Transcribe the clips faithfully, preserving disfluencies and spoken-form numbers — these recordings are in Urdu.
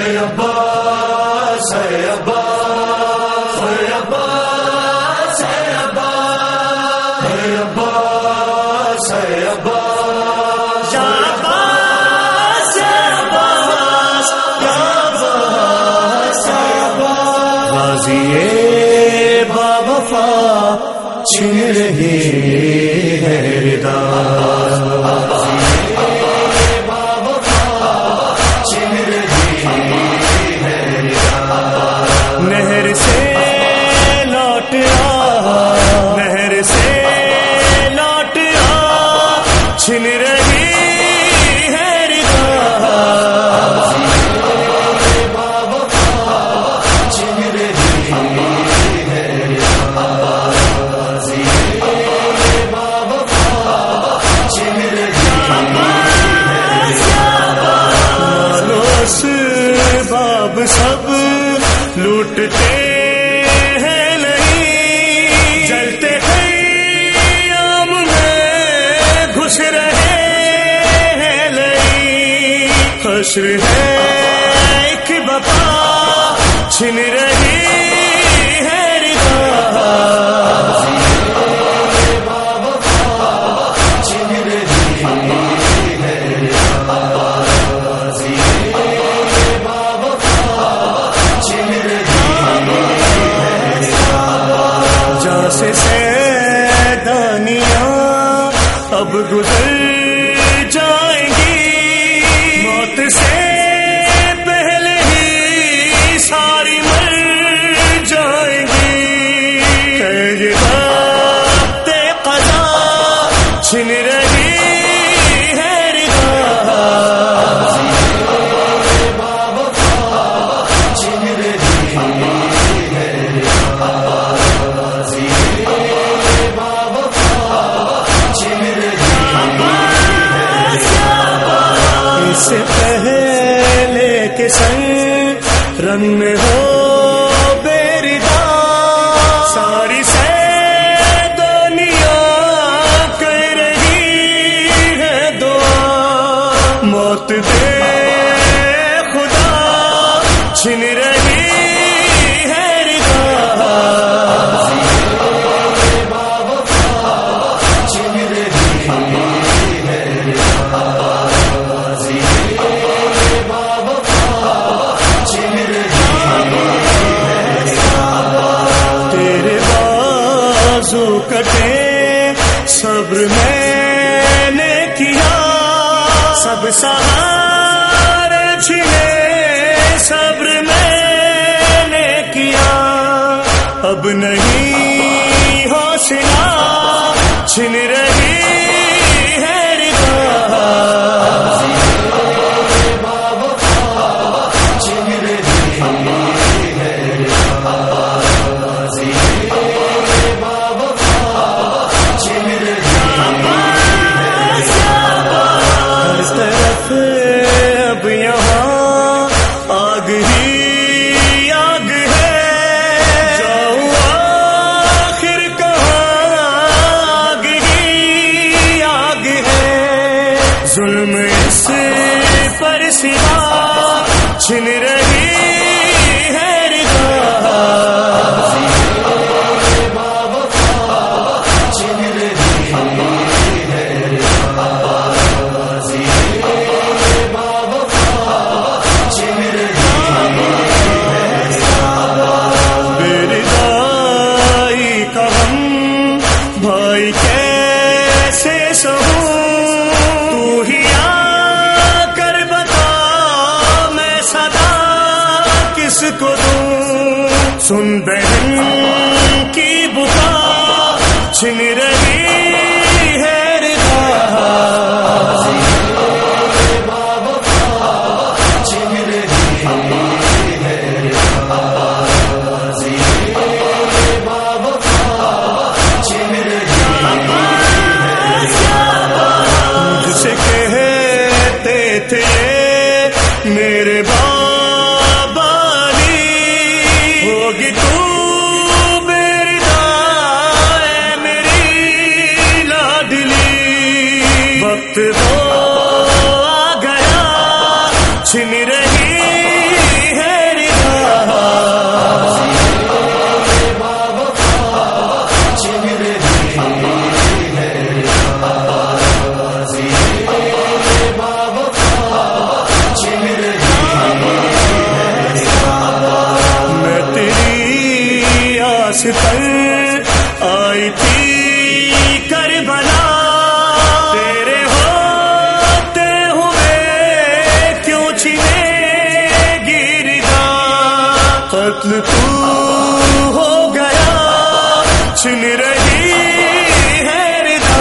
عباس ہے عباس ہے عباس ہے عباس ہے عباس ہے عباس یا عباس ہے عباس یا عباس ہے عباس غازی با وفا چھن رہی ہے ردا نہر سے لوٹ آ نہر سے لوٹ آ چھن رہی ہے ردا چھن رہی ہے باب سب لوٹتے ہیں نہیں جلتے خیام میں گھس رہے ہیں نہیں حشر ہے ایک بقا چھن رہی ہے ردا سے سیدانیاں اب گزر جائیں گی موت سے پہلے ہی ساری مر جائیں گی کہ وقت قضا چھن رہی ہے ردا چھن رہی ہے سے پہلے کے سنگ رنگ میں ہو بیردا ساری سے دنیا کر رہی ہے دعا موت دے خدا چھن رہی ہے ردا چھن رہی ہے کٹے صبر میں نے کیا سب سہارے چھنے صبر میں نے کیا اب نہیں حوصلہ چھن رہی ہے ردا چھن رہی ہے اب یہاں آگ ہی آگ ہے جاؤ آخر کہاں آگ ہی آگ ہے ظلم اس پر سوا چھن رہی ہے ردا چھن رہی ہے بھائی کیسے سہوں تو ہی آ کر بتا میں صدا کس کو دوں سن بہن کی بکا چھن رہی ہے ردا چھن رہی ہے تھے میرے بابا علی ہوگی تو میری دائیں میری قتل تو ہو گیا، چھن رہی ہے ردا،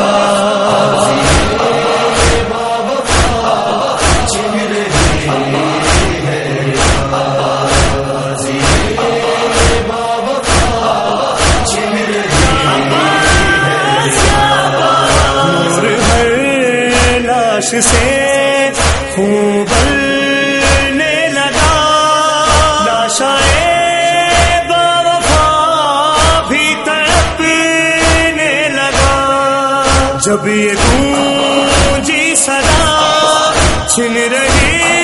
نور ہر لاش سے خون بلنے لگا، لاشائے باوفا بھی تڑپنے لگا، جب یہ گونجی صدا چھن رہی